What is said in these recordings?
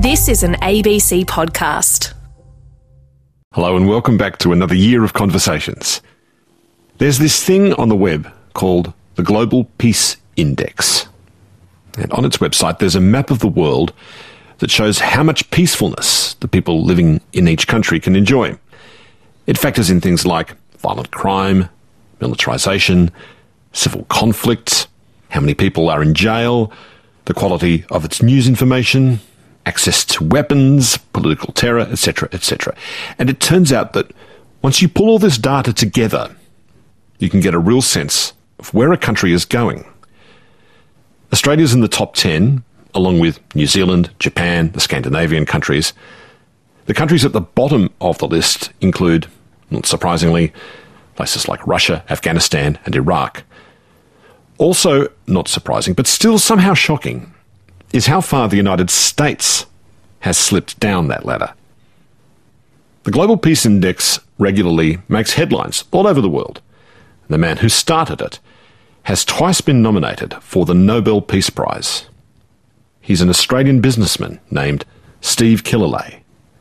This is an ABC podcast. Hello and welcome back to another year of conversations. There's this thing on the web called the Global Peace Index. And on its website there's a map of the world that shows how much peacefulness the people living in each country can enjoy. It factors in things like violent crime, militarisation, civil conflict, how many people are in jail, the quality of its news information, access to weapons, political terror, etc., etc. And it turns out that once you pull all this data together, you can get a real sense of where a country is going. Australia's in the top 10, along with New Zealand, Japan, the Scandinavian countries. The countries at the bottom of the list include, not surprisingly, places like Russia, Afghanistan, and Iraq. Also not surprising, but still somehow shocking, is how far the United States has slipped down that ladder. The Global Peace Index regularly makes headlines all over the world. The man who started it has twice been nominated for the Nobel Peace Prize. He's an Australian businessman named Steve Killelea.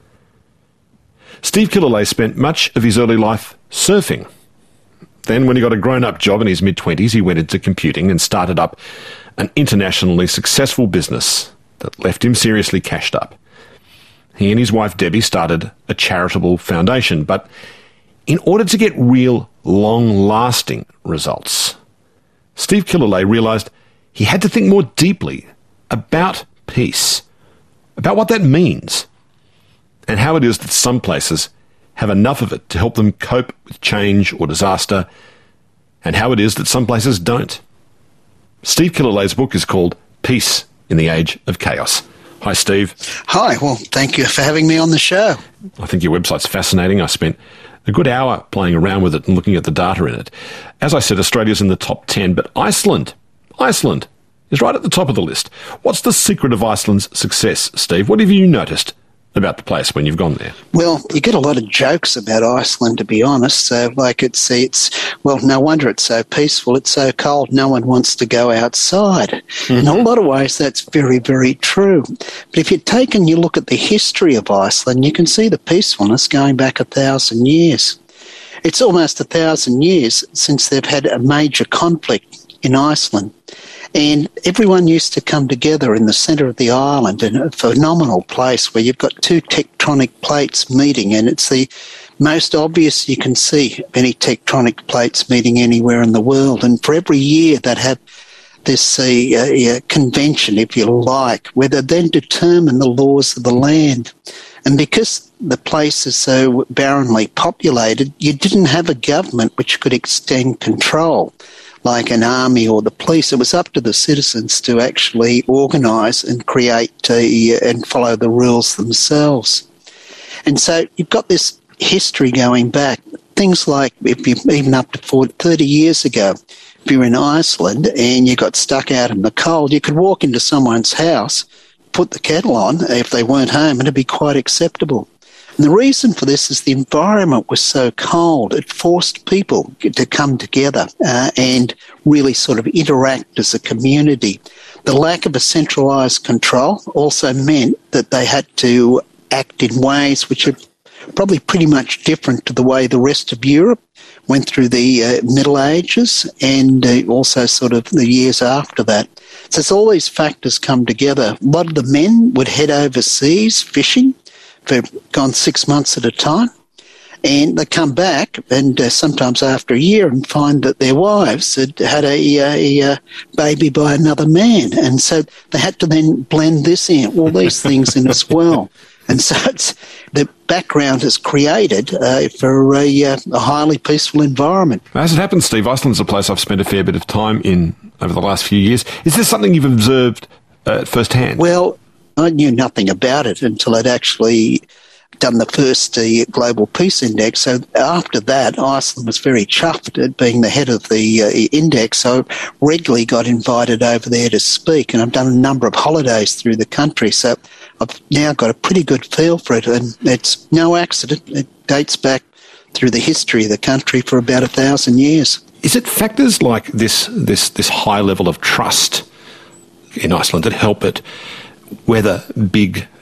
Steve Killelea spent much of his early life surfing. Then, when he got a grown-up job in his mid-20s, he went into computing and started up an internationally successful business that left him seriously cashed up. He and his wife Debbie started a charitable foundation, but in order to get real, long-lasting results, Steve Killelea realised he had to think more deeply about peace, about what that means, and how it is that some places have enough of it to help them cope with change or disaster, and how it is that some places don't. Steve Killelea's book is called Peace in the Age of Chaos. Hi, Steve. Hi, well, thank you for having me on the show. I think your website's fascinating. I spent a good hour playing around with it and looking at the data in it. As I said, Australia's in the top 10, but Iceland is right at the top of the list. What's the secret of Iceland's success, Steve? What have you noticed about the place when you've gone there? Well, you get a lot of jokes about Iceland, to be honest. So, well, no wonder it's so peaceful. It's so cold, no one wants to go outside. Mm-hmm. In a lot of ways, that's very, very true. But if you take and you look at the history of Iceland, you can see the peacefulness going back 1,000 years. It's almost 1,000 years since they've had a major conflict in Iceland. And everyone used to come together in the centre of the island in a phenomenal place where you've got two tectonic plates meeting, and it's the most obvious you can see of any tectonic plates meeting anywhere in the world. And for every year they'd have this convention, if you like, where they then determine the laws of the land. And because the place is so barrenly populated, you didn't have a government which could extend control, like an army or the police. It was up to the citizens to actually organise and create and follow the rules themselves. And so you've got this history going back. Things like, even up to 30 years ago, if you're in Iceland and you got stuck out in the cold, you could walk into someone's house, put the kettle on if they weren't home, and it'd be quite acceptable. And the reason for this is the environment was so cold, it forced people to come together and really sort of interact as a community. The lack of a centralised control also meant that they had to act in ways which are probably pretty much different to the way the rest of Europe went through the Middle Ages and also sort of the years after that. So as all these factors come together, a lot of the men would head overseas fishing. They've gone 6 months at a time, and they come back and sometimes after a year and find that their wives had a baby by another man, and so they had to then blend this in, all these things in as well. And so the background is created for a highly peaceful environment. As it happens, Steve, Iceland's a place I've spent a fair bit of time in over the last few years. Is this something you've observed firsthand? Well, I knew nothing about it until I'd actually done the first Global Peace Index. So after that, Iceland was very chuffed at being the head of the index. So I regularly got invited over there to speak, and I've done a number of holidays through the country. So I've now got a pretty good feel for it, and it's no accident. It dates back through the history of the country for about 1,000 years. Is it factors like this high level of trust in Iceland that help it weather big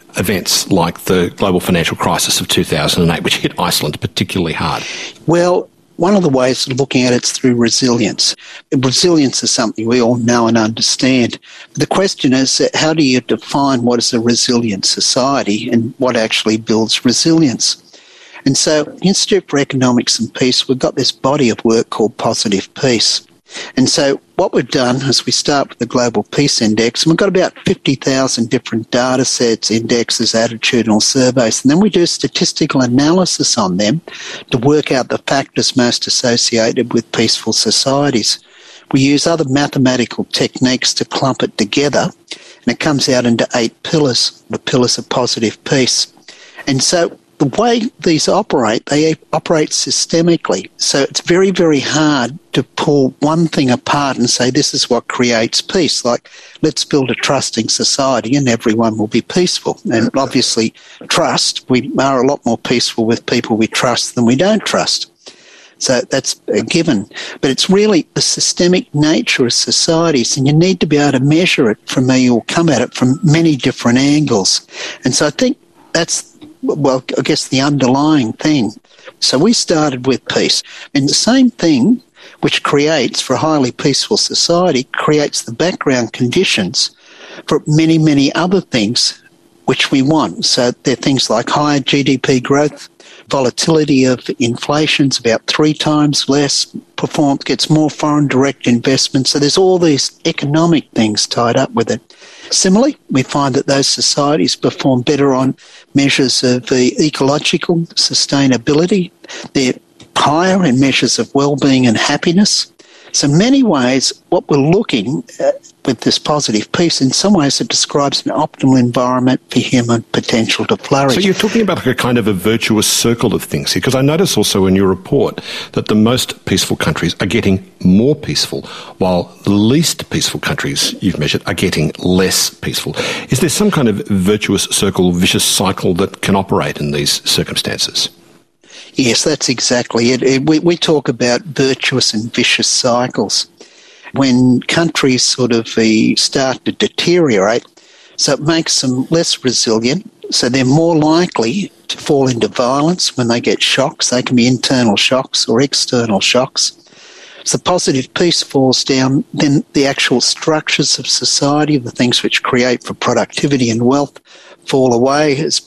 events like the global financial crisis of 2008, which hit Iceland particularly hard? Well, one of the ways of looking at it is through resilience. Resilience is something we all know and understand. But the question is, how do you define what is a resilient society and what actually builds resilience? And so, Institute for Economics and Peace, we've got this body of work called Positive Peace. And so what we've done is we start with the Global Peace Index, and we've got about 50,000 different data sets, indexes, attitudinal surveys, and then we do statistical analysis on them to work out the factors most associated with peaceful societies. We use other mathematical techniques to clump it together, and it comes out into 8 pillars, the pillars of positive peace. And so the way these operate, they operate systemically. So it's very, very hard to pull one thing apart and say this is what creates peace. Like, let's build a trusting society and everyone will be peaceful. And obviously, trust, we are a lot more peaceful with people we trust than we don't trust. So that's a given. But it's really the systemic nature of societies, and you need to be able to measure it from where you'll come at it from many different angles. And so I think that's, well, I guess the underlying thing. So we started with peace. And the same thing which creates, for a highly peaceful society, creates the background conditions for many, many other things which we want. So there are things like higher GDP growth, volatility of inflation's about 3 times less, gets more foreign direct investment. So there's all these economic things tied up with it. Similarly, we find that those societies perform better on measures of ecological sustainability. They're higher in measures of well-being and happiness. So in many ways, what we're looking at with this positive peace, in some ways it describes an optimal environment for human potential to flourish. So you're talking about like a kind of a virtuous circle of things here, because I notice also in your report that the most peaceful countries are getting more peaceful, while the least peaceful countries you've measured are getting less peaceful. Is there some kind of virtuous circle, vicious cycle that can operate in these circumstances? Yes, that's exactly it. We talk about virtuous and vicious cycles. When countries sort of start to deteriorate, so it makes them less resilient, so they're more likely to fall into violence when they get shocks. They can be internal shocks or external shocks. So positive peace falls down, then the actual structures of society, the things which create for productivity and wealth, fall away. As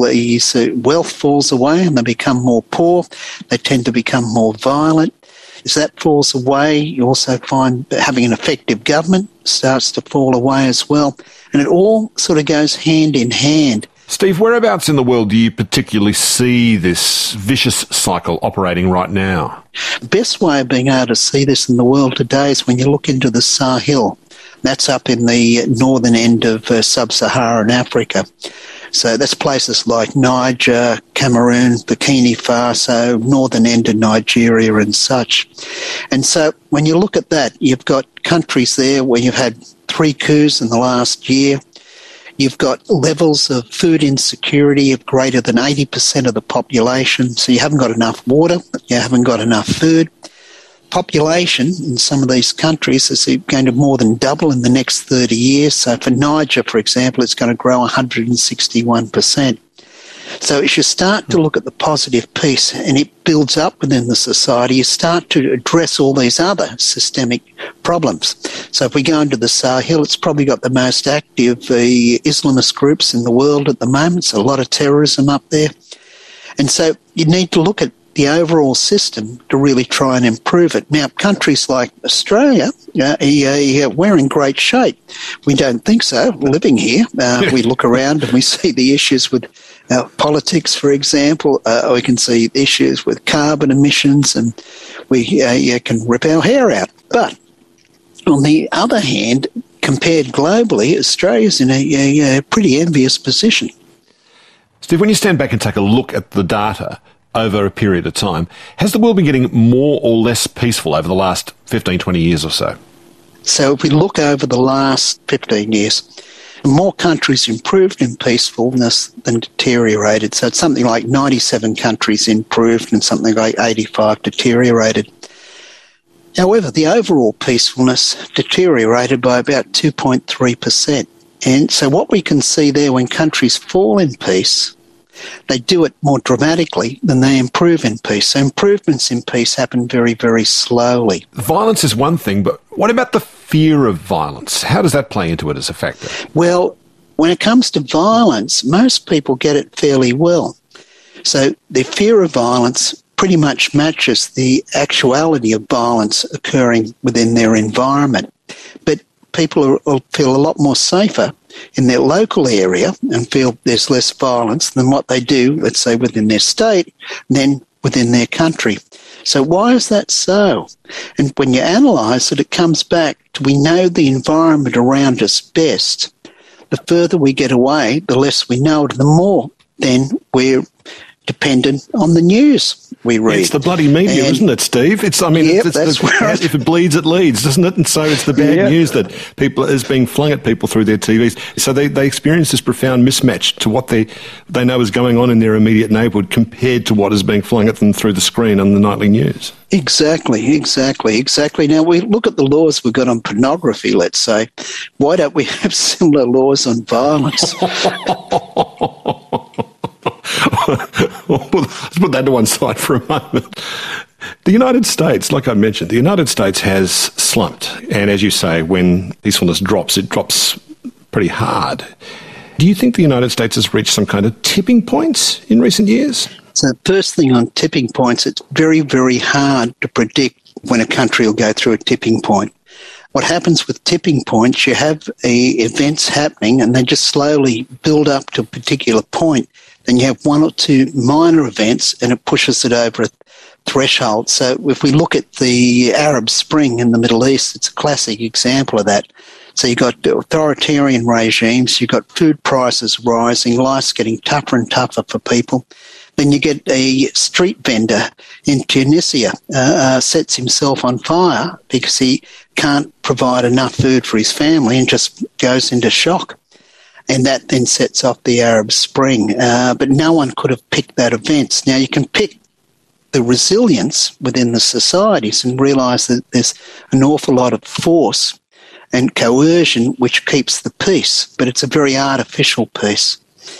wealth falls away and they become more poor, they tend to become more violent. As that falls away, you also find that having an effective government starts to fall away as well. And it all sort of goes hand in hand. Steve, whereabouts in the world do you particularly see this vicious cycle operating right now? The best way of being able to see this in the world today is when you look into the Sahel. That's up in the northern end of sub-Saharan Africa. So that's places like Niger, Cameroon, Burkina Faso, northern end of Nigeria and such. And so when you look at that, you've got countries there where you've had 3 coups in the last year. You've got levels of food insecurity of greater than 80% of the population. So you haven't got enough water, you haven't got enough food. Population in some of these countries is going to more than double in the next 30 years. So for Niger, for example, it's going to grow 161%. So as you start to look at the positive piece and it builds up within the society, you start to address all these other systemic problems. So if we go into the Sahel, it's probably got the most active Islamist groups in the world at the moment. So a lot of terrorism up there. And so you need to look at the overall system to really try and improve it. Now, countries like Australia, we're in great shape. We don't think so, living here. We look around and we see the issues with politics, for example. We can see issues with carbon emissions, and we can rip our hair out. But on the other hand, compared globally, Australia's in a pretty envious position. Steve, when you stand back and take a look at the data over a period of time, has the world been getting more or less peaceful over the last 15, 20 years or so? So if we look over the last 15 years, more countries improved in peacefulness than deteriorated. So it's something like 97 countries improved and something like 85 deteriorated. However, the overall peacefulness deteriorated by about 2.3%. And so what we can see there, when countries fall in peace, they do it more dramatically than they improve in peace. So improvements in peace happen very, very slowly. Violence is one thing, but what about the fear of violence? How does that play into it as a factor? Well, when it comes to violence, most people get it fairly well. So the fear of violence pretty much matches the actuality of violence occurring within their environment. But people will feel a lot more safer in their local area and feel there's less violence than what they do, let's say, within their state, than within their country. So why is that so? And when you analyse it, it comes back to we know the environment around us best. The further we get away, the less we know it, the more then we're dependent on the news we read. It's the bloody media, isn't it, Steve? It's if it bleeds, it leads, doesn't it? And so it's the bad news that people is being flung at people through their TVs. So they experience this profound mismatch to what they know is going on in their immediate neighbourhood compared to what is being flung at them through the screen on the nightly news. Exactly. Now, we look at the laws we've got on pornography, let's say. Why don't we have similar laws on violence? Well, let's put that to one side for a moment. The United States, like I mentioned, the United States has slumped. And as you say, when peacefulness drops, it drops pretty hard. Do you think the United States has reached some kind of tipping points in recent years? So the first thing on tipping points, it's very, very hard to predict when a country will go through a tipping point. What happens with tipping points, you have events happening and they just slowly build up to a particular point. Then you have one or two minor events and it pushes it over a threshold. So if we look at the Arab Spring in the Middle East, it's a classic example of that. So you've got authoritarian regimes, you've got food prices rising, life's getting tougher and tougher for people. Then you get a street vendor in Tunisia sets himself on fire because he can't provide enough food for his family and just goes into shock. And that then sets off the Arab Spring. But no one could have picked that event. Now, you can pick the resilience within the societies and realise that there's an awful lot of force and coercion which keeps the peace, but it's a very artificial peace.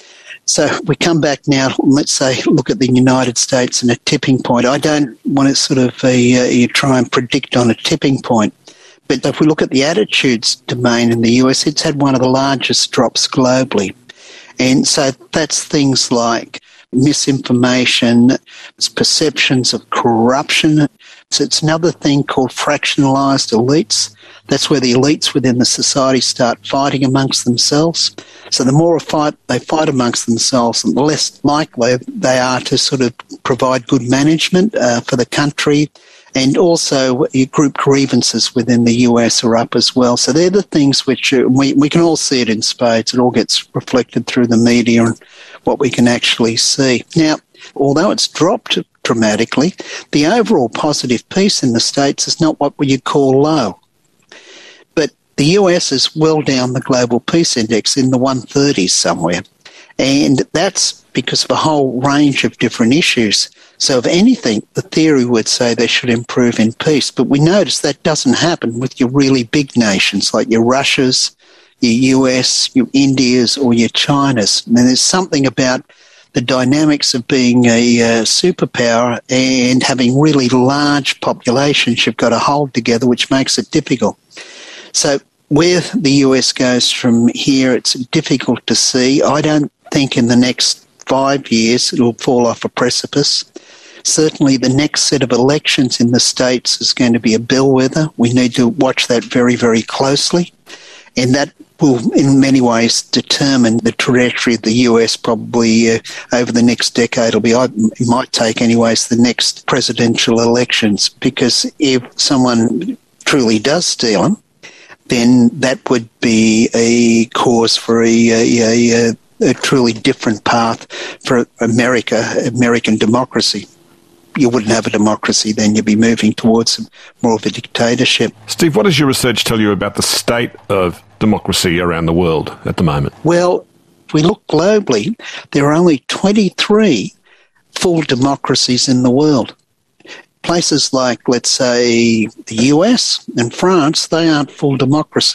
So we come back now, let's say, look at the United States and a tipping point. I don't want to sort of you try and predict on a tipping point. But if we look at the attitudes domain in the US, it's had one of the largest drops globally. And so that's things like misinformation, it's perceptions of corruption. So it's another thing called fractionalized elites. That's where the elites within the society start fighting amongst themselves. So the more they fight amongst themselves, the less likely they are to sort of provide good management for the country. And also group grievances within the US are up as well. So they're the things which we can all see it in spades. It all gets reflected through the media and what we can actually see. Now, although it's dropped dramatically, the overall positive peace in the States is not what you call low. But the US is well down the global peace index in the 130s somewhere. And that's because of a whole range of different issues. So if anything, the theory would say they should improve in peace. But we notice that doesn't happen with your really big nations like your Russias, your US, your Indias, or your Chinas. And there's something about the dynamics of being a superpower and having really large populations you've got to hold together, which makes it difficult. So where the US goes from here, it's difficult to see. I don't think in the next 5 years it will fall off a precipice. Certainly the next set of elections in the States is going to be a bellwether. We need to watch that very, very closely. And that will in many ways determine the trajectory of the US probably over the next decade. It might take anyways the next presidential elections, because if someone truly does steal them, then that would be a cause for a truly different path for American democracy. You wouldn't have a democracy then, you'd be moving towards more of a dictatorship. Steve, what does your research tell you about the state of democracy around the world at the moment? Well, if we look globally, there are only 23 full democracies in the world. Places like, let's say, the US and France, they aren't full democracies.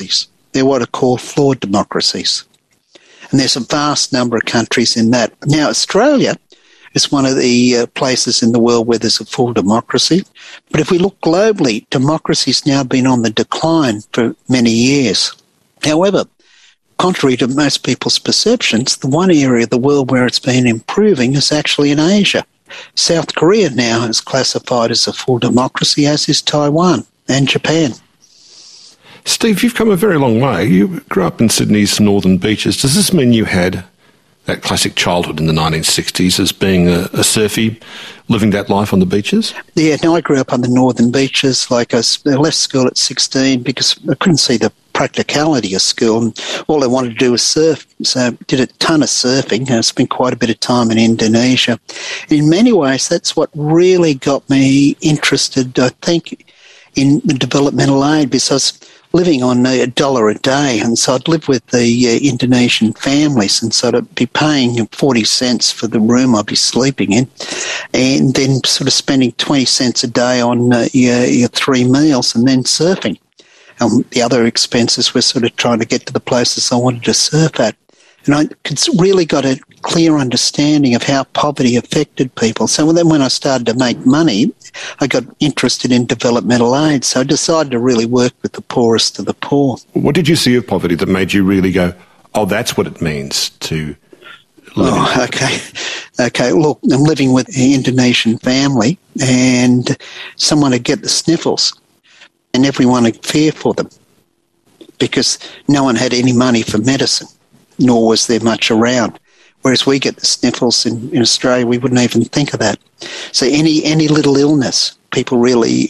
They're what are called flawed democracies. And there's a vast number of countries in that. Now, Australia is one of the places in the world where there's a full democracy. But if we look globally, democracy's now been on the decline for many years. However, contrary to most people's perceptions, the one area of the world where it's been improving is actually in Asia. South Korea now is classified as a full democracy, as is Taiwan and Japan. Steve, you've come a very long way. You grew up in Sydney's northern beaches. Does this mean you had that classic childhood in the 1960s as being a surfie, living that life on the beaches? Yeah, no, I grew up on the northern beaches. Like I left school at 16 because I couldn't see the practicality of school. And all I wanted to do was surf. So I did a ton of surfing. I spent quite a bit of time in Indonesia. In many ways, that's what really got me interested, I think, in the developmental aid, because I was living on $1 a day, and so I'd live with the Indonesian families, and so I'd be paying 40 cents for the room I'd be sleeping in, and then sort of spending 20 cents a day on your 3 meals, and then surfing. The other expenses were sort of trying to get to the places I wanted to surf at. And I really got a clear understanding of how poverty affected people. So then when I started to make money, I got interested in developmental aid. So I decided to really work with the poorest of the poor. What did you see of poverty that made you really go, oh, that's what it means to live? Oh, okay. Look, I'm living with an Indonesian family, and someone would get the sniffles, and everyone would fear for them because no one had any money for medicine, nor was there much around. Whereas we get the sniffles in Australia, we wouldn't even think of that. So any little illness, people really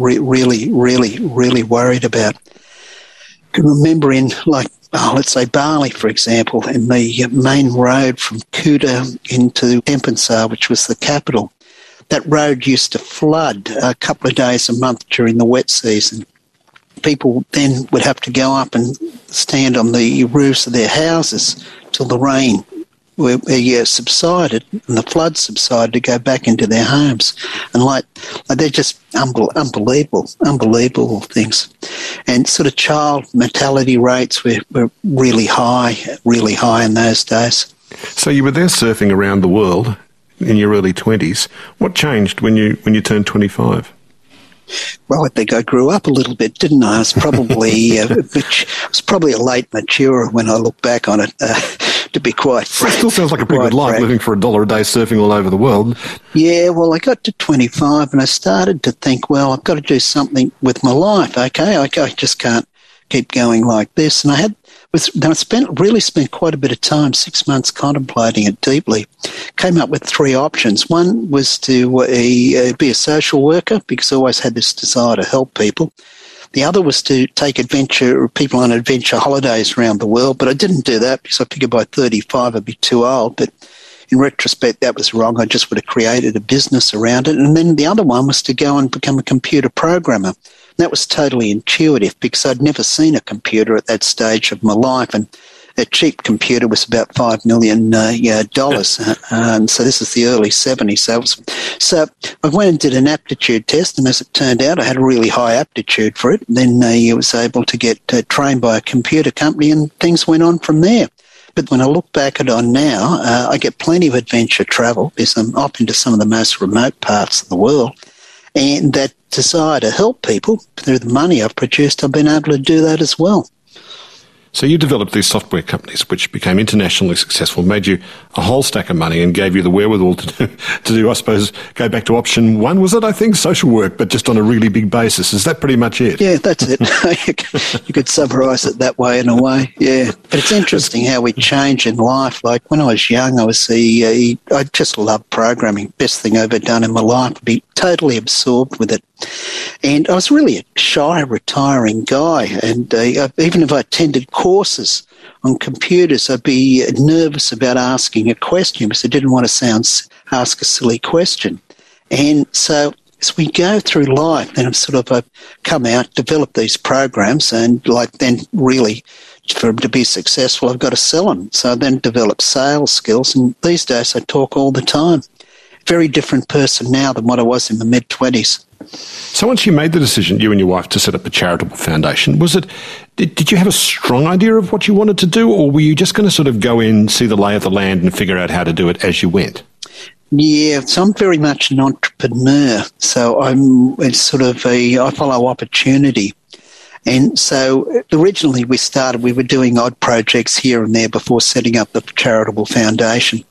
worried about. I can remember in, let's say Bali, for example, in the main road from Kuta into Denpasar, which was the capital, that road used to flood a couple of days a month during the wet season. People then would have to go up and stand on the roofs of their houses till the rain subsided and the flood subsided to go back into their homes. And they're just unbelievable things. And sort of child mortality rates were really high in those days. So you were there surfing around the world in your early 20s. What changed when you turned 25? Well, I think I grew up a little bit, didn't I? I was probably a late mature when I look back on it, to be quite frank. It still sounds like a pretty good life, living for $1 a day, surfing all over the world. Yeah, well, I got to 25 and I started to think, well, I've got to do something with my life, okay? I just can't keep going like this. And I really spent quite a bit of time, 6 months, contemplating it deeply. Came up with 3 options. One was to be a social worker, because I always had this desire to help people. The other was to take people on adventure holidays around the world, but I didn't do that because I figured by 35 I'd be too old. But in retrospect, that was wrong. I just would have created a business around it. And then the other one was to go and become a computer programmer. That was totally intuitive because I'd never seen a computer at that stage of my life, and a cheap computer was about $5 million. So this is the early 70s. So I went and did an aptitude test, and as it turned out, I had a really high aptitude for it. Then I was able to get trained by a computer company, and things went on from there. But when I look back at it now, I get plenty of adventure travel because I'm up into some of the most remote parts of the world. And that desire to help people through the money I've produced, I've been able to do that as well. So you developed these software companies which became internationally successful, made you a whole stack of money and gave you the wherewithal to do, I suppose, go back to option 1, was it, I think, social work, but just on a really big basis. Is that pretty much it? Yeah, that's it. You could summarise it that way in a way, yeah. But it's interesting how we change in life. Like when I was young, I just loved programming. Best thing I've ever done in my life. I'd be totally absorbed with it. And I was really a shy, retiring guy. And even if I attended courses on computers, I'd be nervous about asking a question because I didn't want to ask a silly question. And so as we go through life, then I've come out, developed these programs, and then really for them to be successful, I've got to sell them. So I then developed sales skills, and these days I talk all the time. very different person now than what I was in my mid-20s. So once you made the decision, you and your wife, to set up a charitable foundation, did you have a strong idea of what you wanted to do, or were you just going to sort of go in, see the lay of the land and figure out how to do it as you went? Yeah, so I'm very much an entrepreneur. So I follow opportunity. And so originally we were doing odd projects here and there before setting up the charitable foundation.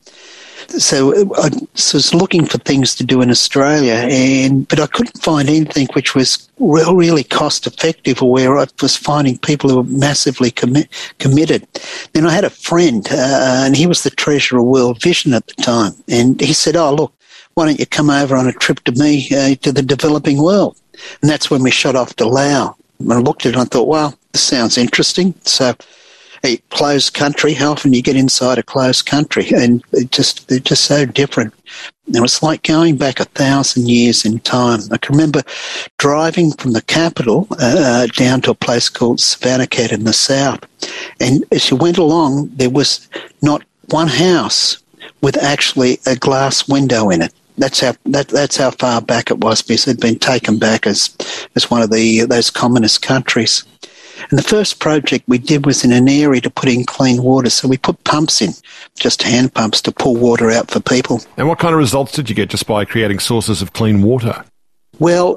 So I was looking for things to do in Australia, but I couldn't find anything which was really cost effective, or where I was finding people who were massively committed. Then I had a friend, and he was the treasurer of World Vision at the time, and he said, "Oh, look, why don't you come over on a trip to me to the developing world?" And that's when we shot off to Laos. And I looked at it and I thought, wow, this sounds interesting. So a closed country, how often do you get inside a closed country? And they're just so different. It was like going back 1,000 years in time. I can remember driving from the capital down to a place called Savannakhet in the south. And as you went along, there was not one house with actually a glass window in it. That's how far back it was, because it had been taken back as one of those communist countries. And the first project we did was in an area to put in clean water. So we put pumps in, just hand pumps to pull water out for people. And what kind of results did you get just by creating sources of clean water? Well,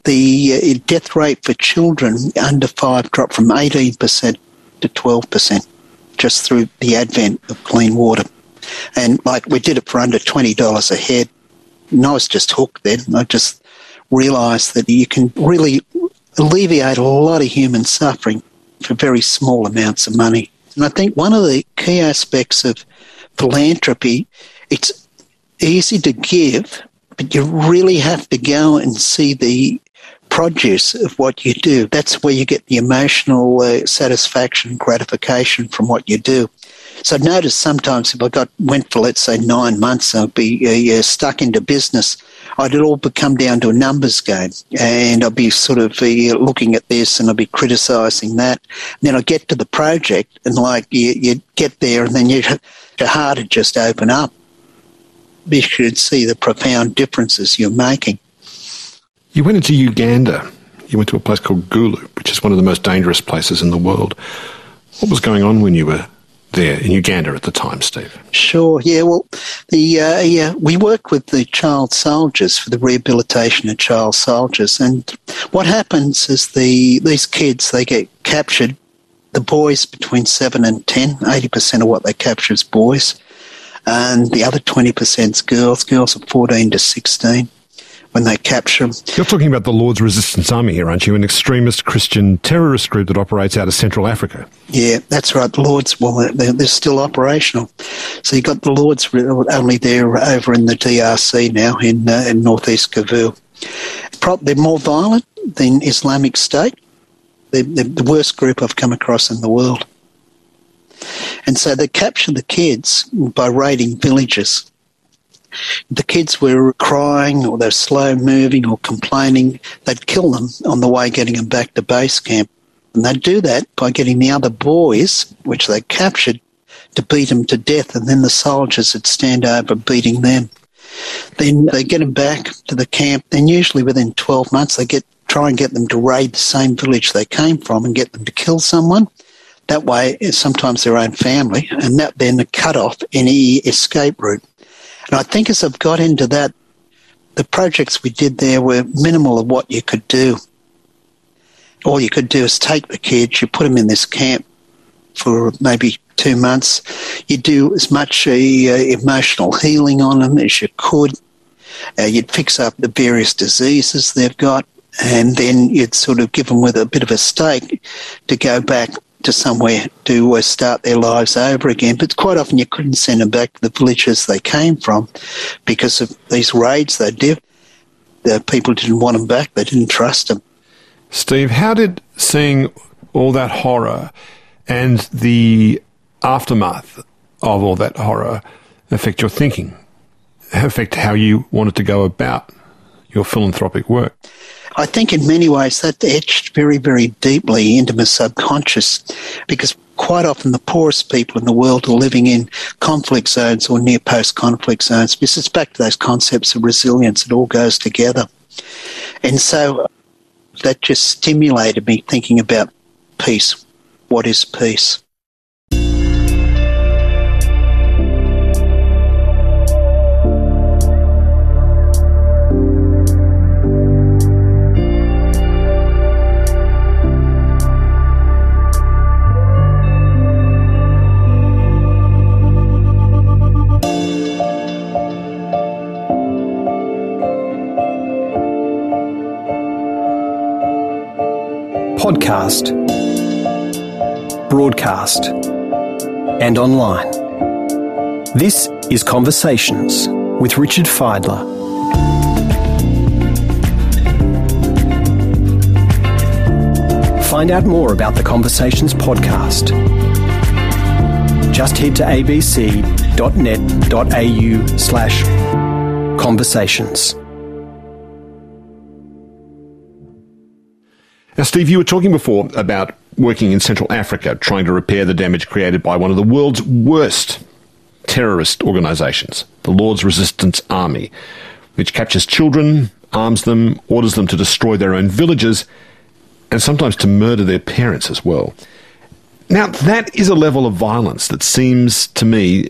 the death rate for children under 5 dropped from 18% to 12% just through the advent of clean water. And we did it for under $20 a head. And I was just hooked then. I just realised that you can really alleviate a lot of human suffering for very small amounts of money. And I think one of the key aspects of philanthropy, it's easy to give, but you really have to go and see the produce of what you do. That's where you get the emotional satisfaction, gratification from what you do. So I've noticed sometimes if I went for, let's say, 9 months, I'd be stuck into business. I'd all come down to a numbers game, and I'd be sort of looking at this and I'd be criticising that. And then I'd get to the project and you get there and then your heart would just open up. You should see the profound differences you're making. You went into Uganda. You went to a place called Gulu, which is one of the most dangerous places in the world. What was going on when you were there in Uganda at the time, Steve? Sure, yeah. Well, we work with the child soldiers for the rehabilitation of child soldiers. And what happens is these kids, they get captured, the boys between 7 and 10, 80% of what they capture is boys. And the other 20% is girls. Girls are 14 to 16. When they capture them. You're talking about the Lord's Resistance Army here, aren't you? An extremist Christian terrorist group that operates out of Central Africa. Yeah, that's right. The Lord's, well, they're still operational. So you've got the Lord's only there over in the DRC now, in northeast Kivu. They're more violent than Islamic State. They're the worst group I've come across in the world. And so they capture the kids by raiding villages. The kids were crying or they're slow moving or complaining. They'd kill them on the way getting them back to base camp. And they'd do that by getting the other boys, which they captured, to beat them to death. And then the soldiers would stand over beating them. Then they get them back to the camp. Then usually within 12 months, they try and get them to raid the same village they came from and get them to kill someone. That way, sometimes their own family. And that then cut off any escape route. And I think as I've got into that, the projects we did there were minimal of what you could do. All you could do is take the kids, you put them in this camp for maybe 2 months. You do as much emotional healing on them as you could. You'd fix up the various diseases they've got, and then you'd sort of give them with a bit of a stake to go back to somewhere to start their lives over again. But quite often you couldn't send them back to the villages they came from because of these raids they did. The people didn't want them back. They didn't trust them. Steve, how did seeing all that horror and the aftermath of all that horror affect your thinking, affect how you wanted to go about your philanthropic work? I think in many ways that etched very, very deeply into my subconscious, because quite often the poorest people in the world are living in conflict zones or near post-conflict zones, because it's back to those concepts of resilience. It all goes together. And so that just stimulated me thinking about peace. What is peace? Podcast, broadcast, and online. This is Conversations with Richard Fidler. Find out more about the Conversations podcast. Just head to abc.net.au/conversations. Now, Steve, you were talking before about working in Central Africa, trying to repair the damage created by one of the world's worst terrorist organisations, the Lord's Resistance Army, which captures children, arms them, orders them to destroy their own villages, and sometimes to murder their parents as well. Now, that is a level of violence that seems to me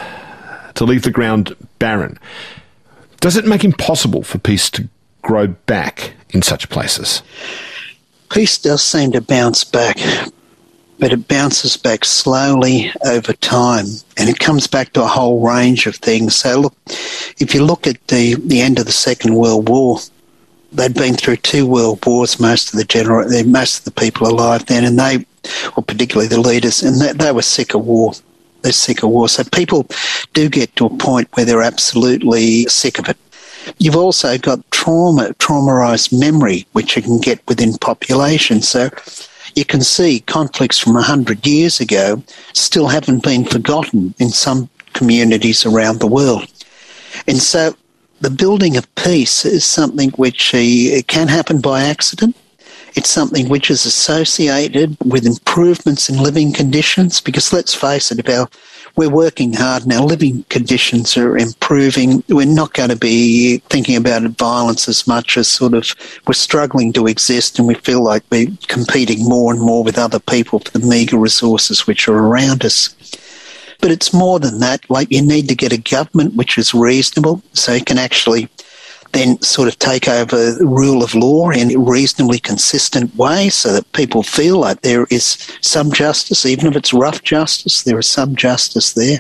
to leave the ground barren. Does it make it impossible for peace to grow back in such places? Peace does seem to bounce back, but it bounces back slowly over time, and it comes back to a whole range of things. So look, if you look at the end of the Second World War, they'd been through 2 world wars, most of the people alive then, and they, or particularly the leaders, and they were sick of war. They're sick of war. So people do get to a point where they're absolutely sick of it. You've also got traumatised memory, which you can get within populations. So you can see conflicts from 100 years ago still haven't been forgotten in some communities around the world. And so the building of peace is something which it can happen by accident. It's something which is associated with improvements in living conditions, because let's face it, we're working hard and our living conditions are improving. We're not going to be thinking about violence as much as sort of we're struggling to exist, and we feel like we're competing more and more with other people for the meagre resources which are around us. But it's more than that. Like, you need to get a government which is reasonable, so you can actually then sort of take over the rule of law in a reasonably consistent way, so that people feel like there is some justice, even if it's rough justice, there is some justice there.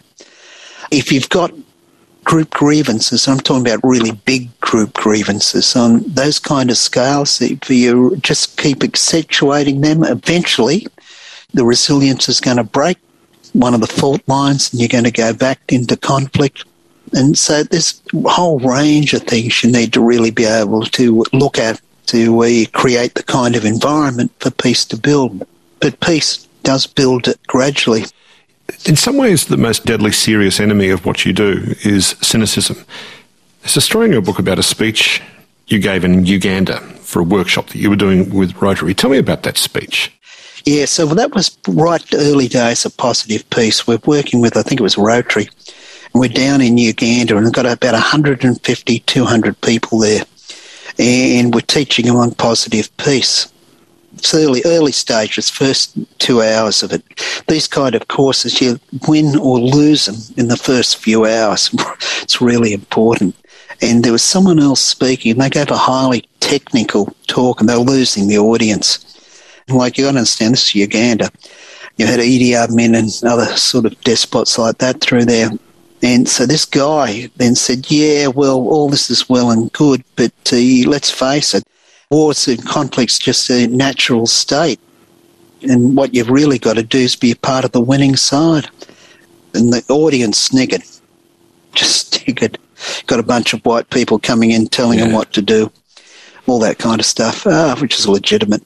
If you've got group grievances, I'm talking about really big group grievances on those kind of scales, if you just keep accentuating them, eventually the resilience is going to break one of the fault lines and you're going to go back into conflict. And so there's a whole range of things you need to really be able to look at to create the kind of environment for peace to build. But peace does build gradually. In some ways, the most deadly serious enemy of what you do is cynicism. There's a story in your book about a speech you gave in Uganda for a workshop that you were doing with Rotary. Tell me about that speech. Yeah, so that was right early days of Positive Peace. We're working with, I think it was Rotary. We're down in Uganda and we've got about 150, 200 people there. And we're teaching them on positive peace. It's early stages, first 2 hours of it. These kind of courses, you win or lose them in the first few hours. It's really important. And there was someone else speaking, and they gave a highly technical talk, and they were losing the audience. And like, you got to understand, this is Uganda. You had Idi Amin and other sort of despots like that through there. And so this guy then said, yeah, well, all this is well and good, but let's face it, wars and conflicts just a natural state. And what you've really got to do is be a part of the winning side. And the audience sniggered, just sniggered. Got a bunch of white people coming in telling them what to do, all that kind of stuff, which is legitimate.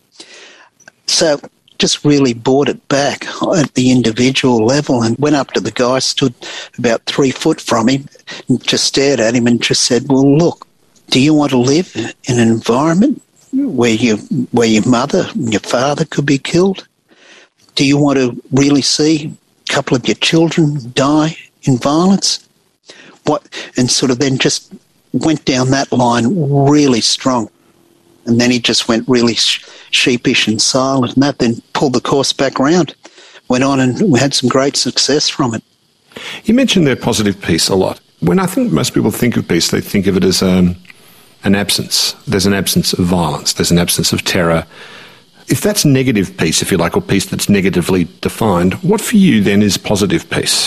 So just really brought it back at the individual level and went up to the guy, stood about 3 foot from him, and just stared at him and just said, well, look, do you want to live in an environment where your mother and your father could be killed? Do you want to really see a couple of your children die in violence? And sort of then just went down that line really strong. And then he just went really sheepish and silent, and that then pulled the course back around. Went on and we had some great success from it. You mentioned their positive peace a lot. When I think most people think of peace, they think of it as an absence. There's an absence of violence. There's an absence of terror. If that's negative peace, if you like, or peace that's negatively defined, what for you then is positive peace?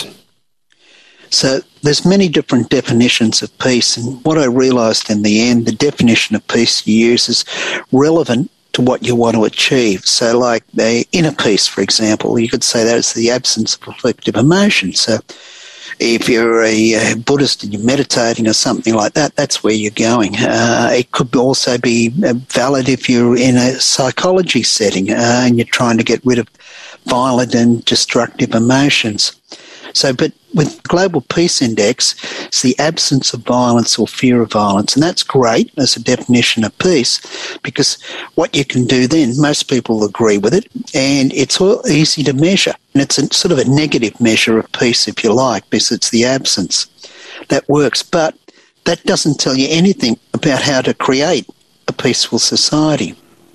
So there's many different definitions of peace, and what I realised in the end, the definition of peace you use is relevant to what you want to achieve. So like the inner peace, for example, you could say that is the absence of reflective emotion. So if you're a Buddhist and you're meditating or something like that, that's where you're going. It could also be valid if you're in a psychology setting and you're trying to get rid of violent and destructive emotions. So, but with Global Peace Index, it's the absence of violence or fear of violence. And that's great as a definition of peace, because what you can do then, most people agree with it, and it's all easy to measure. And it's a sort of a negative measure of peace, if you like, because it's the absence. That works. But that doesn't tell you anything about how to create a peaceful society.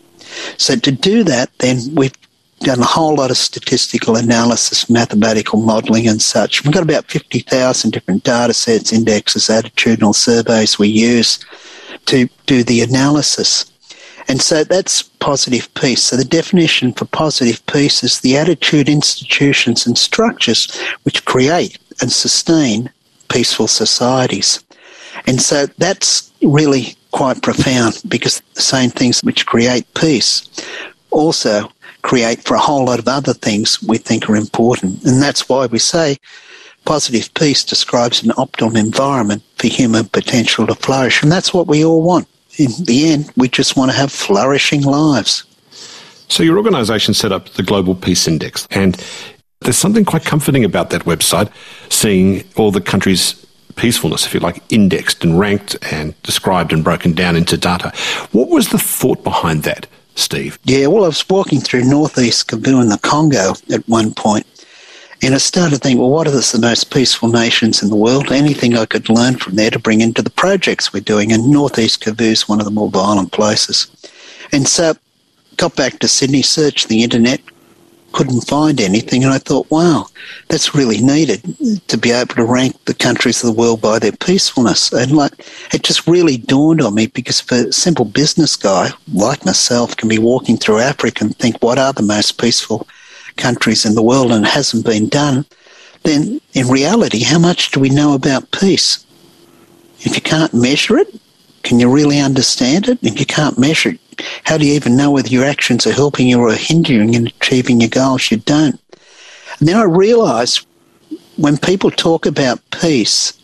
So to do that, then we've done a whole lot of statistical analysis, mathematical modelling and such. We've got about 50,000 different data sets, indexes, attitudinal surveys we use to do the analysis. And so that's positive peace. So the definition for positive peace is the attitude, institutions and structures which create and sustain peaceful societies. And so that's really quite profound, because the same things which create peace also create for a whole lot of other things we think are important. And that's why we say positive peace describes an optimal environment for human potential to flourish. And that's what we all want. In the end, we just want to have flourishing lives. So your organisation set up the Global Peace Index, and there's something quite comforting about that website, seeing all the countries' peacefulness, if you like, indexed and ranked and described and broken down into data. What was the thought behind that, Steve? Yeah, well, I was walking through northeast Kivu in the Congo at one point, and I started to think, well, what are the most peaceful nations in the world? Anything I could learn from there to bring into the projects we're doing, and northeast Kivu is one of the more violent places. And so got back to Sydney, searched the internet, couldn't find anything, and I thought, wow, that's really needed to be able to rank the countries of the world by their peacefulness. And it just really dawned on me, because if a simple business guy like myself can be walking through Africa and think, what are the most peaceful countries in the world, and it hasn't been done, then in reality, how much do we know about peace? If you can't measure it, can you really understand it? If you can't measure it, how do you even know whether your actions are helping you or hindering in achieving your goals? You don't. And then I realised when people talk about peace,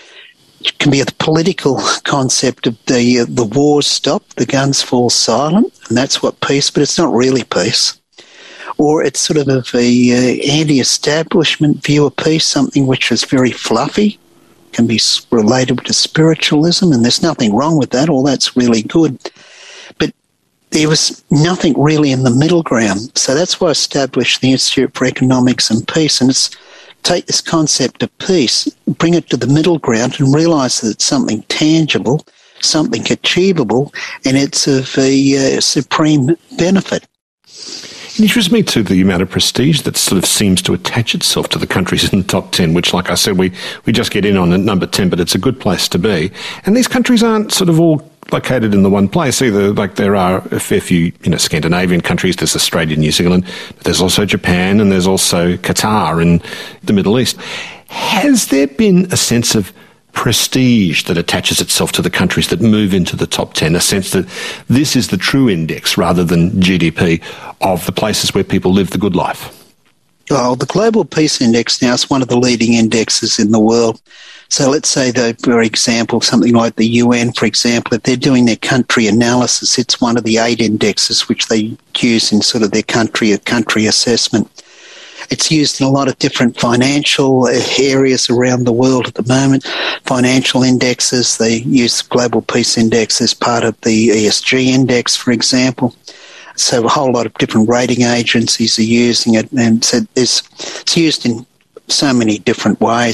it can be a political concept of the wars stop, the guns fall silent, and that's what peace, but it's not really peace. Or it's sort of a anti-establishment view of peace, something which is very fluffy, can be related to spiritualism, and there's nothing wrong with that. All that's really good. But there was nothing really in the middle ground. So that's why I established the Institute for Economics and Peace, and it's take this concept of peace, bring it to the middle ground, and realise that it's something tangible, something achievable, and it's of a supreme benefit. It interests me too, the amount of prestige that sort of seems to attach itself to the countries in the top 10, which, like I said, we just get in on at number 10, but it's a good place to be. And these countries aren't sort of all located in the one place either. Like there are a fair few, Scandinavian countries, there's Australia, New Zealand, but there's also Japan, and there's also Qatar in the Middle East. Has there been a sense of prestige that attaches itself to the countries that move into the top 10, a sense that this is the true index rather than GDP of the places where people live the good life? Well, the Global Peace Index now is one of the leading indexes in the world. So let's say, for example, something like the UN, for example, if they're doing their country analysis, it's one of the 8 indexes which they use in sort of their country assessment. It's used in a lot of different financial areas around the world at the moment. Financial indexes, they use the Global Peace Index as part of the ESG index, for example. So a whole lot of different rating agencies are using it, and so it's used in so many different ways.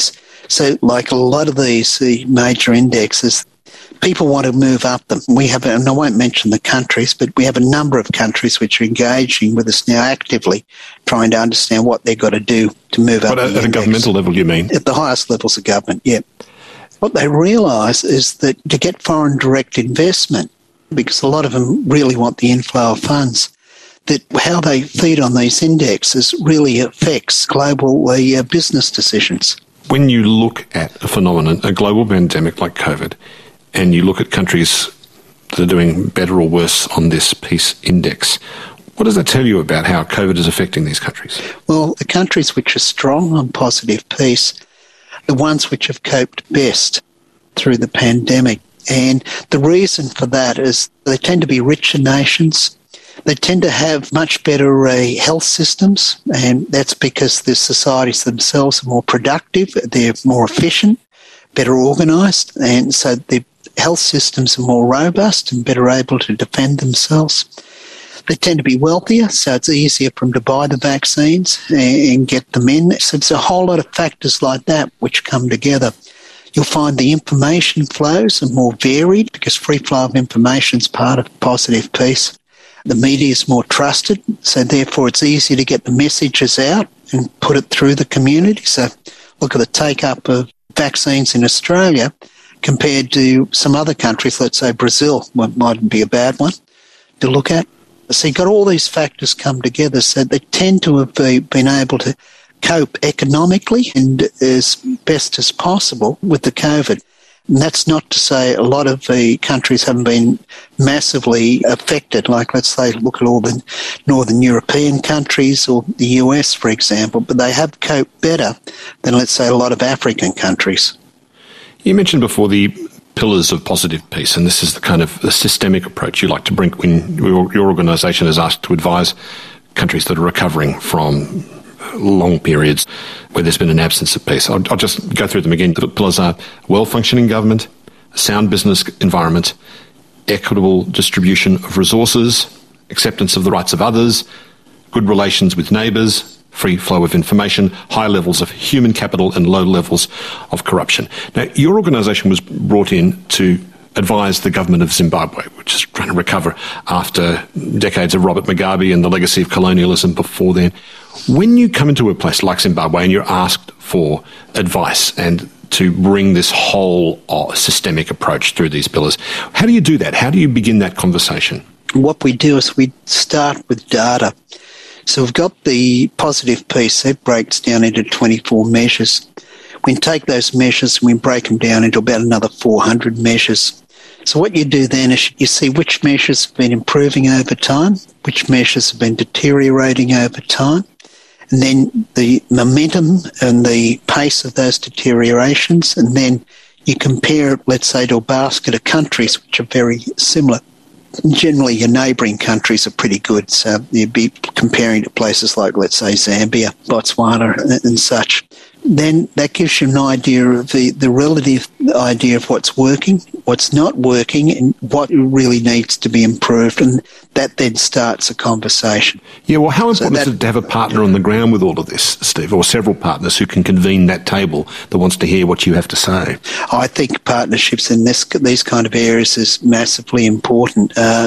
So like a lot of these major indexes, people want to move up them. We have, and I won't mention the countries, but we have a number of countries which are engaging with us now actively, trying to understand what they've got to do to move up the index. At a governmental level, you mean? At the highest levels of government, yeah. What they realise is that to get foreign direct investment, because a lot of them really want the inflow of funds, that how they feed on these indexes really affects global business decisions. When you look at a phenomenon, a global pandemic like COVID, and you look at countries that are doing better or worse on this peace index, what does that tell you about how COVID is affecting these countries? Well, the countries which are strong on positive peace, the ones which have coped best through the pandemic. And the reason for that is they tend to be richer nations. They tend to have much better health systems, and that's because the societies themselves are more productive, they're more efficient, better organised, and so the health systems are more robust and better able to defend themselves. They tend to be wealthier, so it's easier for them to buy the vaccines and get them in. So there's a whole lot of factors like that which come together. You'll find the information flows are more varied because free flow of information is part of positive peace. The media is more trusted, so therefore it's easier to get the messages out and put it through the community. So look at the take-up of vaccines in Australia compared to some other countries, let's say Brazil, might be a bad one to look at. So you've got all these factors come together, so they tend to have been able to cope economically and as best as possible with the COVID. And that's not to say a lot of the countries haven't been massively affected, like let's say look at all the Northern European countries or the US, for example, but they have coped better than, let's say, a lot of African countries. You mentioned before the pillars of positive peace, and this is the kind of the systemic approach you like to bring when your organisation is asked to advise countries that are recovering from long periods where there's been an absence of peace. I'll just go through them again. The pillars are well-functioning government, a sound business environment, equitable distribution of resources, acceptance of the rights of others, good relations with neighbours, free flow of information, high levels of human capital and low levels of corruption. Now, your organisation was brought in to advise the government of Zimbabwe, which is trying to recover after decades of Robert Mugabe and the legacy of colonialism before then. When you come into a place like Zimbabwe and you're asked for advice and to bring this whole systemic approach through these pillars, how do you do that? How do you begin that conversation? What we do is we start with data. So we've got the positive piece that breaks down into 24 measures. We take those measures and we break them down into about another 400 measures. So what you do then is you see which measures have been improving over time, which measures have been deteriorating over time, and then the momentum and the pace of those deteriorations, and then you compare, let's say, to a basket of countries which are very similar. Generally, your neighbouring countries are pretty good, so you'd be comparing to places like, let's say, Zambia, Botswana and such. Then that gives you an idea of the relative idea of what's working, what's not working, and what really needs to be improved, and that then starts a conversation. Yeah, well, how important is it to have a partner on the ground with all of this, Steve, or several partners who can convene that table that wants to hear what you have to say? I think partnerships in these kind of areas is massively important.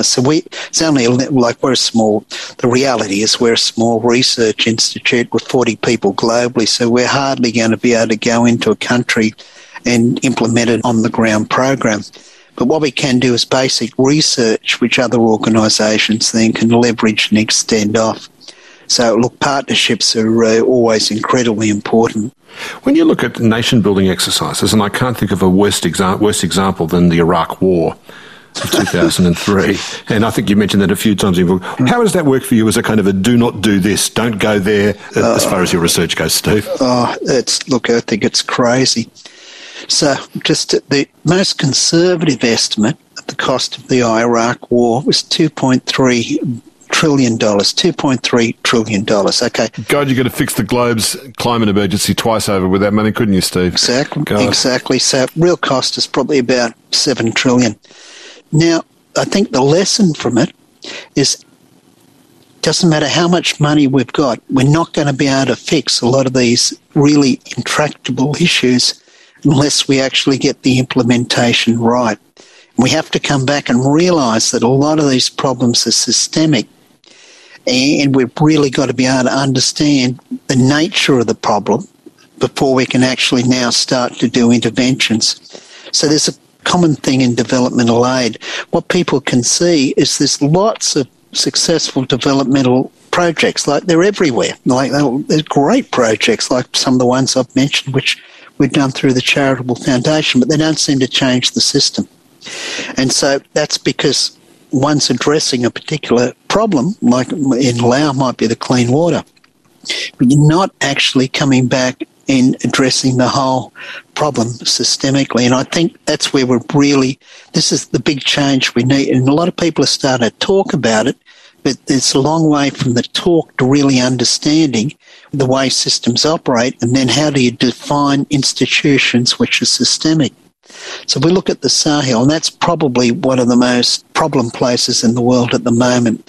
It's only like we're small. The reality is we're a small research institute with 40 people globally, so we're hardly going to be able to go into a country and implement an on-the-ground program. But what we can do is basic research, which other organisations then can leverage and extend off. So, look, partnerships are always incredibly important. When you look at nation-building exercises, and I can't think of a worse example than the Iraq War of 2003, and I think you mentioned that a few times in your book. How does that work for you as a kind of a do not do this, don't go there, as far as your research goes, Steve? I think it's crazy. So just the most conservative estimate of the cost of the Iraq War was $2.3 trillion. $2.3 trillion. Okay. God, you're going to fix the globe's climate emergency twice over with that money, couldn't you, Steve? Exactly. So real cost is probably about $7 trillion. Now, I think the lesson from it is doesn't matter how much money we've got, we're not going to be able to fix a lot of these really intractable issues unless we actually get the implementation right. We have to come back and realise that a lot of these problems are systemic, and we've really got to be able to understand the nature of the problem before we can actually now start to do interventions. So there's a common thing in developmental aid. What people can see is there's lots of successful developmental projects. Like, they're everywhere. Like, they're great projects, like some of the ones I've mentioned, which we've done through the Charitable Foundation, but they don't seem to change the system. And so that's because one's addressing a particular problem, like in Laos might be the clean water, but you're not actually coming back and addressing the whole problem systemically. And I think that's where this is the big change we need. And a lot of people are starting to talk about it, but it's a long way from the talk to really understanding the way systems operate, and then how do you define institutions which are systemic. So we look at the Sahel, and that's probably one of the most problem places in the world at the moment.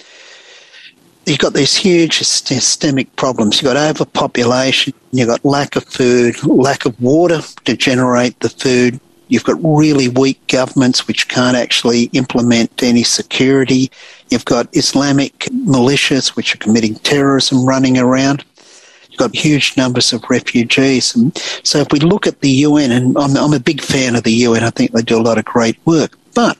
You've got these huge systemic problems. You've got overpopulation, you've got lack of food, lack of water to generate the food. You've got really weak governments which can't actually implement any security. You've got Islamic militias which are committing terrorism running around. You've got huge numbers of refugees. And so if we look at the UN, and I'm a big fan of the UN, I think they do a lot of great work. But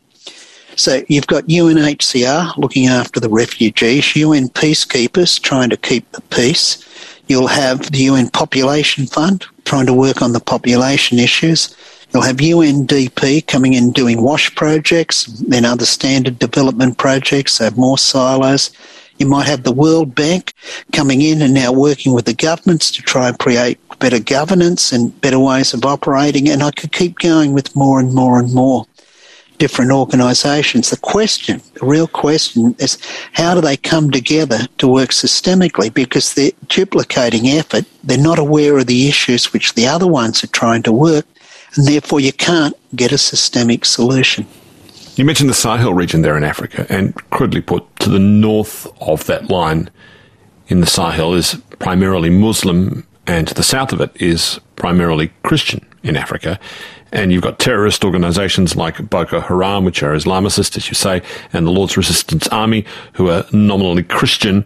so you've got UNHCR looking after the refugees, UN peacekeepers trying to keep the peace. You'll have the UN Population Fund trying to work on the population issues. You'll have UNDP coming in doing WASH projects and other standard development projects, so more silos. You might have the World Bank coming in and now working with the governments to try and create better governance and better ways of operating. And I could keep going with more and more and more different organisations. The real question is, how do they come together to work systemically? Because they're duplicating effort. They're not aware of the issues which the other ones are trying to work, and therefore you can't get a systemic solution. You mentioned the Sahel region there in Africa, and crudely put, to the north of that line in the Sahel is primarily Muslim, and to the south of it is primarily Christian in Africa. And you've got terrorist organisations like Boko Haram, which are Islamicist, as you say, and the Lord's Resistance Army, who are nominally Christian.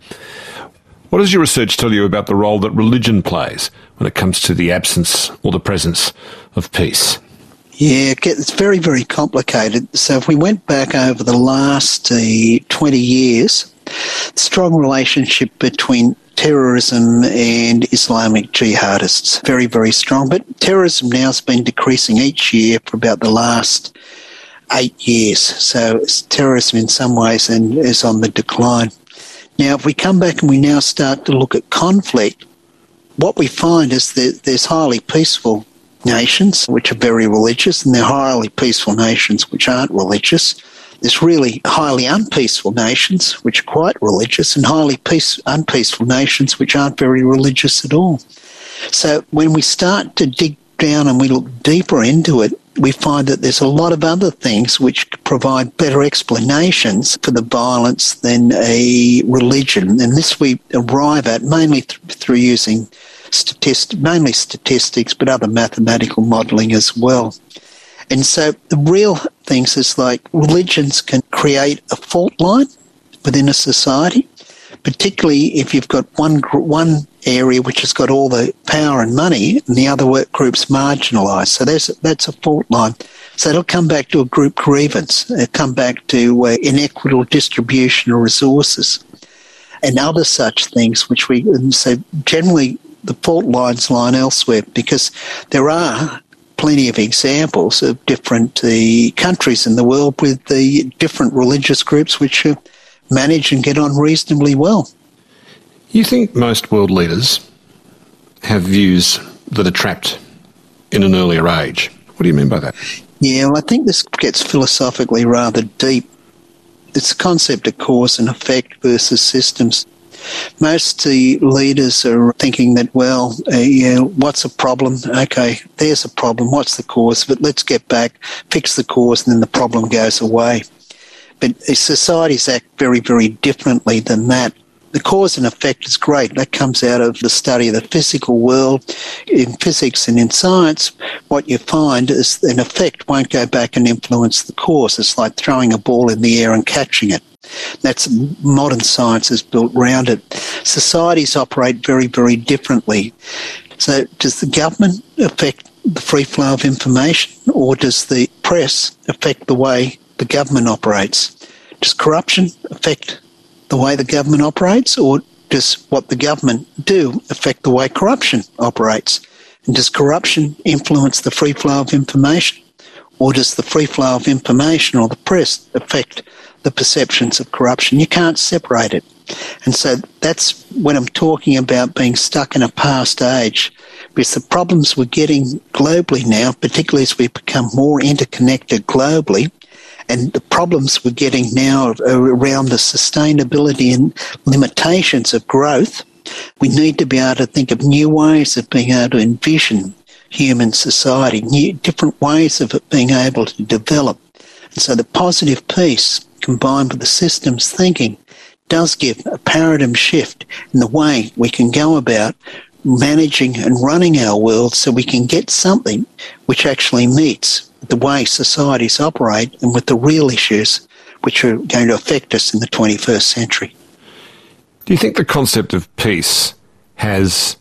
What does your research tell you about the role that religion plays when it comes to the absence or the presence of peace? Yeah, it's very, very complicated. So if we went back over the last 20 years, strong relationship between terrorism and Islamic jihadists, very, very strong. But terrorism now has been decreasing each year for about the last 8 years. So terrorism in some ways is on the decline. Now, if we come back and we now start to look at conflict, what we find is that there's highly peaceful nations which are very religious, and there are highly peaceful nations which aren't religious. There's really highly unpeaceful nations which are quite religious, and highly unpeaceful nations which aren't very religious at all. So when we start to dig down and we look deeper into it, we find that there's a lot of other things which provide better explanations for the violence than a religion. And this we arrive at mainly through using mainly statistics, but other mathematical modelling as well. And so the real things is like religions can create a fault line within a society, particularly if you've got one area which has got all the power and money and the other work groups marginalised. So that's a fault line. So it'll come back to a group grievance. It'll come back to inequitable distribution of resources and other such things, which so generally the fault lines lie elsewhere, because there are plenty of examples of different countries in the world with the different religious groups which manage and get on reasonably well. You think most world leaders have views that are trapped in an earlier age? What do you mean by that? Yeah, well, I think this gets philosophically rather deep. It's the concept of cause and effect versus systems. Most leaders are thinking that, what's a problem? Okay, there's a problem. What's the cause of it? Let's get back, fix the cause, and then the problem goes away. But societies act very, very differently than that. the cause and effect is great. That comes out of the study of the physical world. In physics and in science, what you find is an effect won't go back and influence the cause. It's like throwing a ball in the air and catching it. That's modern science is built around it. Societies operate very, very differently. So does the government affect the free flow of information, or does the press affect the way the government operates? Does corruption affect the way the government operates, or does what the government do affect the way corruption operates? And does corruption influence the free flow of information, or does the free flow of information or the press affect the perceptions of corruption? You can't separate it. And so that's when I'm talking about being stuck in a past age, because the problems we're getting globally now, particularly as we become more interconnected globally, and the problems we're getting now around the sustainability and limitations of growth, we need to be able to think of new ways of being able to envision human society, different ways of it being able to develop. And so the positive piece, combined with the systems thinking, does give a paradigm shift in the way we can go about managing and running our world, so we can get something which actually meets the way societies operate and with the real issues which are going to affect us in the 21st century. Do you think the concept of peace has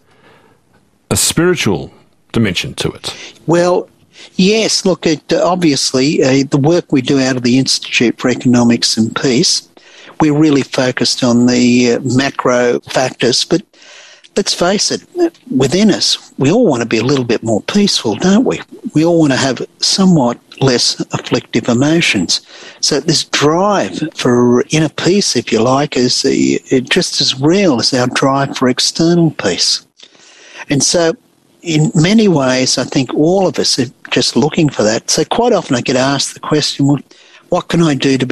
a spiritual dimension to it? Well, yes. Look, obviously the work we do out of the Institute for Economics and Peace, we're really focused on the macro factors, but let's face it, within us, we all want to be a little bit more peaceful, don't we? We all want to have somewhat less afflictive emotions. So this drive for inner peace, if you like, is just as real as our drive for external peace. And so in many ways, I think all of us are just looking for that. So quite often I get asked the question, well, what can I do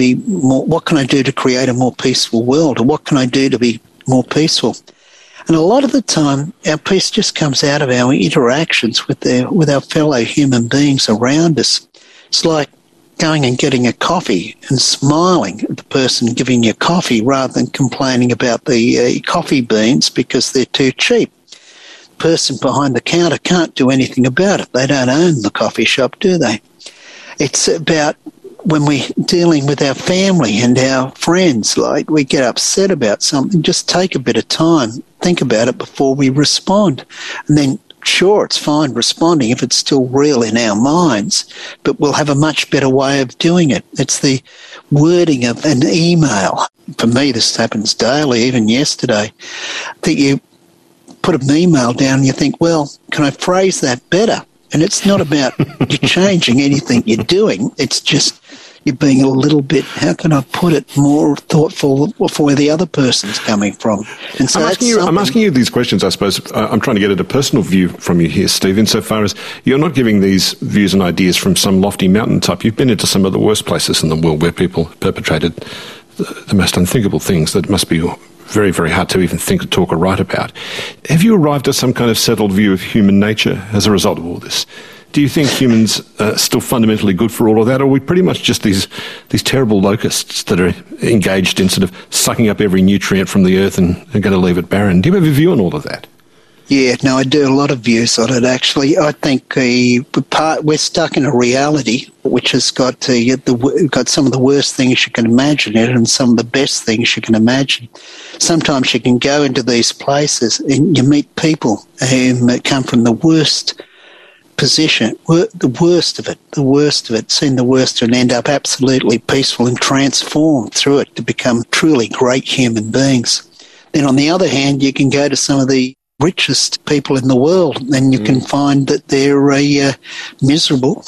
to create a more peaceful world? Or what can I do to be more peaceful? And a lot of the time, our peace just comes out of our interactions with our fellow human beings around us. It's like going and getting a coffee and smiling at the person giving you coffee rather than complaining about the coffee beans because they're too cheap. The person behind the counter can't do anything about it. They don't own the coffee shop, do they? It's about when we're dealing with our family and our friends, like we get upset about something, just take a bit of time, think about it before we respond. And then, sure, it's fine responding if it's still real in our minds, but we'll have a much better way of doing it. It's the wording of an email. For me, this happens daily, even yesterday, that you put an email down and you think, well, can I phrase that better? And it's not about you changing anything you're doing. It's just you're being a little bit, how can I put it, more thoughtful for where the other person's coming from. And so I'm asking you these questions, I suppose. I'm trying to get at a personal view from you here, Steve, insofar as you're not giving these views and ideas from some lofty mountaintop. You've been into some of the worst places in the world where people perpetrated the most unthinkable things that must be very, very hard to even think, or talk, or write about. Have you arrived at some kind of settled view of human nature as a result of all this? Do you think humans are still fundamentally good for all of that, or are we pretty much just these terrible locusts that are engaged in sort of sucking up every nutrient from the earth and are going to leave it barren? Do you have a view on all of that? Yeah, no, I do a lot of views on it, actually. I think we're stuck in a reality which has got some of the worst things you can imagine in it and some of the best things you can imagine. Sometimes you can go into these places and you meet people who come from the worst position, the worst of it, seen the worst and end up absolutely peaceful and transformed through it to become truly great human beings. Then on the other hand, you can go to some of the richest people in the world and you can find that they're miserable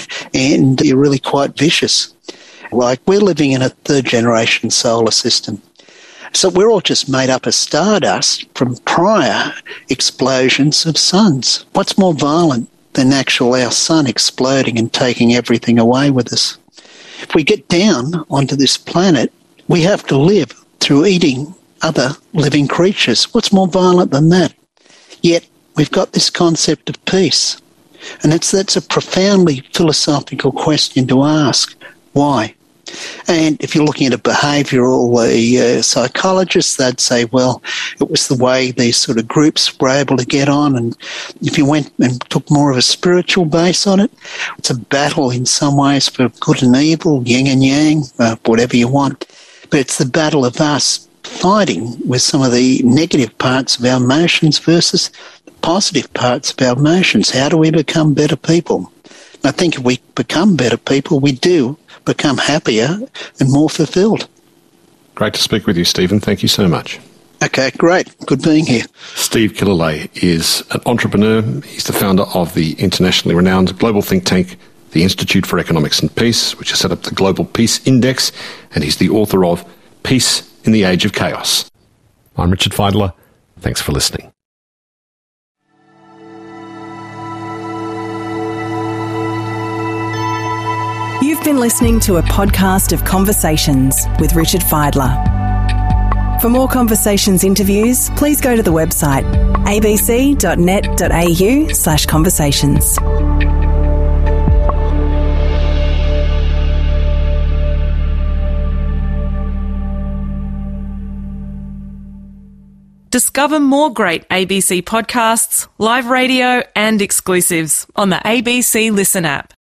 and they're really quite vicious. Like we're living in a third generation solar system. So we're all just made up of stardust from prior explosions of suns. What's more violent than our sun exploding and taking everything away with us? If we get down onto this planet, we have to live through eating other living creatures. What's more violent than that? Yet we've got this concept of peace. And that's a profoundly philosophical question to ask. Why? And if you're looking at a behavioural psychologist, they'd say, well, it was the way these sort of groups were able to get on. And if you went and took more of a spiritual base on it, it's a battle in some ways for good and evil, yin and yang, whatever you want. But it's the battle of us fighting with some of the negative parts of our emotions versus the positive parts of our emotions. How do we become better people? I think if we become better people, we do become happier and more fulfilled. Great to speak with you, Stephen. Thank you so much. Okay, great. Good being here. Steve Killalea is an entrepreneur. He's the founder of the internationally renowned global think tank, the Institute for Economics and Peace, which has set up the Global Peace Index, and he's the author of Peace in the Age of Chaos. I'm Richard Feidler. Thanks for listening. You've been listening to a podcast of Conversations with Richard Feidler. For more Conversations interviews, please go to the website abc.net.au/conversations. Discover more great ABC podcasts, live radio and exclusives on the ABC Listen app.